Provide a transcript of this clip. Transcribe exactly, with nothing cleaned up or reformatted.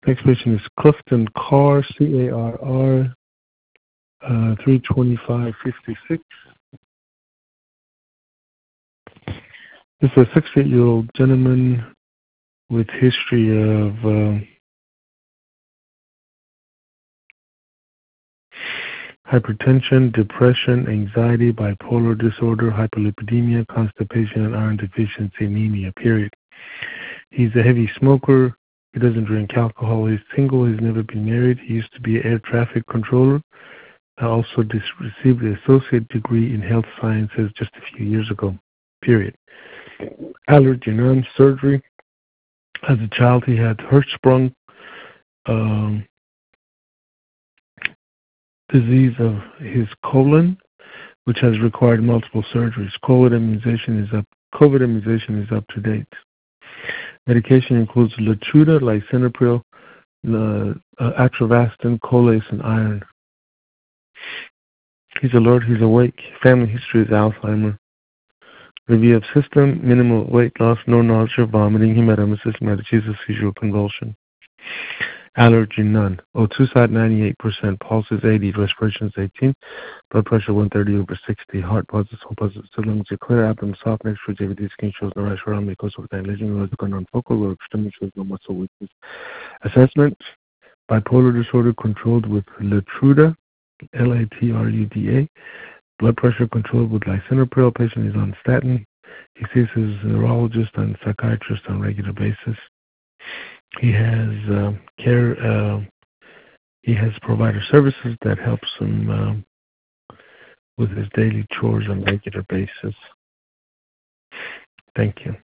Next patient is Clifton Carr, C A R R, uh, three twenty-five fifty-six. This is a sixty-eight-year-old gentleman with history of uh, hypertension, depression, anxiety, bipolar disorder, hyperlipidemia, constipation, and iron deficiency anemia, period. He's a heavy smoker. He doesn't drink alcohol. He's single. He's never been married. He used to be an air traffic controller. I also dis- received an associate degree in health sciences just a few years ago, period. Allergy, none. Surgery. As a child, he had Hirschsprung um, disease of his colon, which has required multiple surgeries. COVID immunization is up. COVID immunization is up to date. Medication includes Latruda, lisinopril, uh, uh, atrovastin, Colace, and iron. He's alert. He's awake. Family history is Alzheimer. Review of system: minimal weight loss, no nausea, vomiting, hematemesis, metachesis, seizure, convulsion. Allergy, none. O two side, ninety-eight percent. Pulse is eighty. Respiration is eighteen. Blood pressure, one thirty over sixty. Heart pulses, home pulses, so lungs are clear. Abdomen soft. Next rigidity. Skin shows no rash around mucosa with lesion. Logical non-focal. Lower extremity shows no muscle weakness. Assessment: bipolar disorder controlled with Latruda, L A T R U D A. Blood pressure controlled with lisinopril. Patient is on statin. He sees his neurologist and psychiatrist on a regular basis. He has uh, care. Uh, he has provider services that helps him uh, with his daily chores on a regular basis. Thank you.